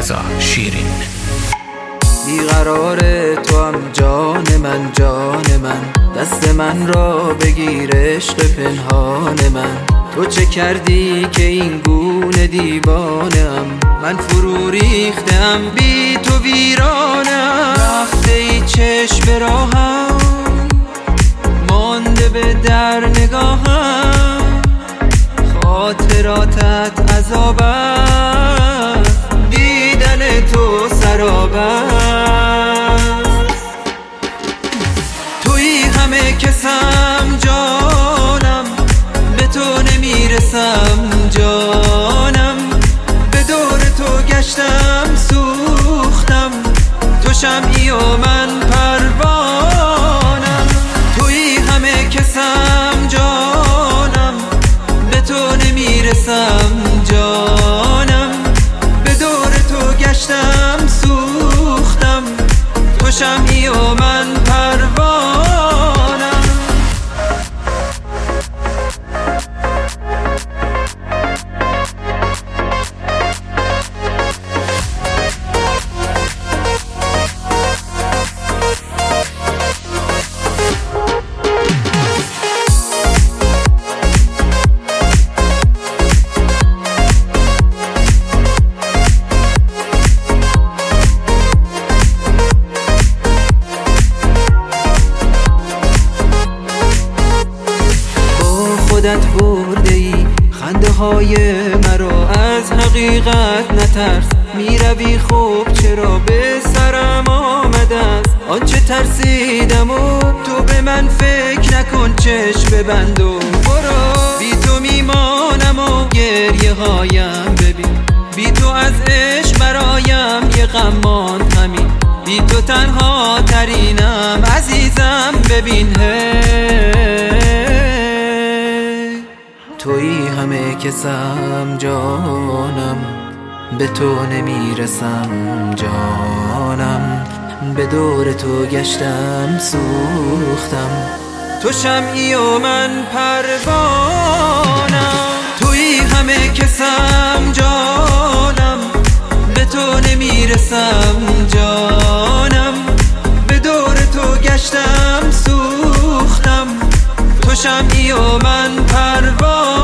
رضا شیرین. بیقرار تو هم جان من، جان من، دست من را بگیر عشق پنهان من. تو چه کردی که این گونه دیوانم؟ من فرو ریختم بی تو ویرانم. رفته ای چشم به راهم، مانده به در نگاهم. خاطراتت عذاب است، دیدن تو سراب است. تویی همه کسم جانم، به تو نمیرسم جانم. به دور تو گشتم سوختم، تو شمعی و من پروانم. تویی همه کسم جانم، به تو نمیرسم جانم. به دور تو گشتم سوختم، تو شمعی و من پروانم. خودت برده ای خنده های مرا، از حقیقت نترس. میروی خوب چرا به سرم آمده است آنچه ترسیدم و تو به من فکر نکن. چشم ببند و برو، بی تو میمانم و گریه هایم ببین. بی تو از عشق برایم یه غمان همین. بی تو تنها ترینم عزیزم ببین. تویی همه کسم جانم، به تو نمیرسم جانم. به دور تو گشتم سوختم، تو شمعی و من پروانم. تویی همه کسم جانم، به تو نمیرسم جانم. به دور تو گشتم سوختم، تو شمعی و من پروانم.